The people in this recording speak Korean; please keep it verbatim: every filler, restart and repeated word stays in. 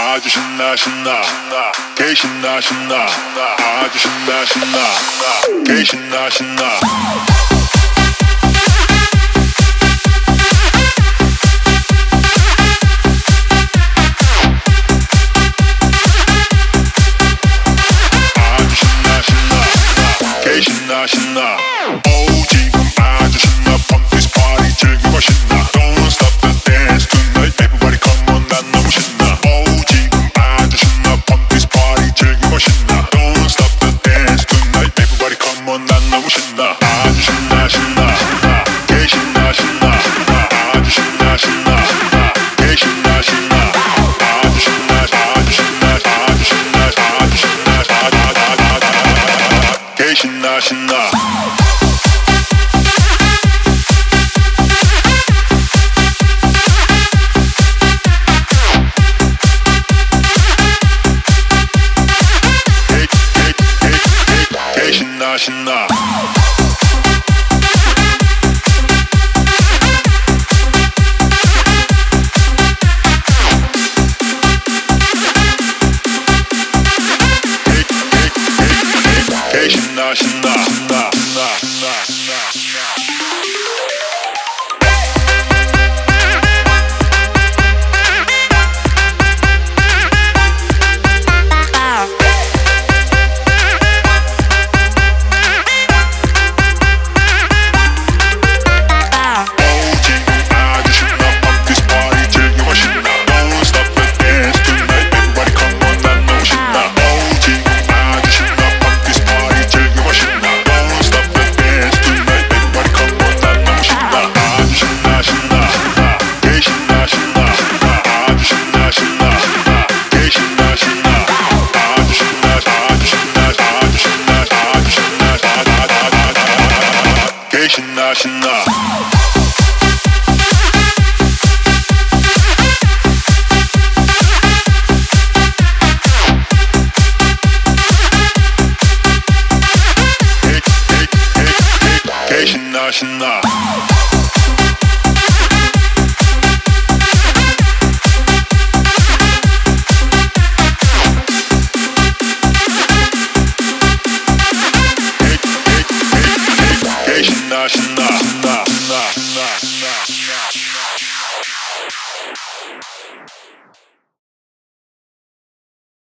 아주 신나 신나 개 신나 신나 아주 신나 신나 개 신나 신나 신나 신나 오 지금 아주 신나 Pump this party 즐기고 신나 Don't stop the dance tonight Everybody come on 난 너무 신나 오 지금 아주 신나 Pump this party 즐기고 신나 Don't stop the dance tonight Everybody come on 난 너무 신나 아주 신나 신나 개 신나 신나 아주 신나 신나 개 신나 신나 아주 신나 아주 신나 아주 신나 아주 신나 개 신나 신나 신나 신나 신나 신나 신나 신나 신나 신나 개 신나 신나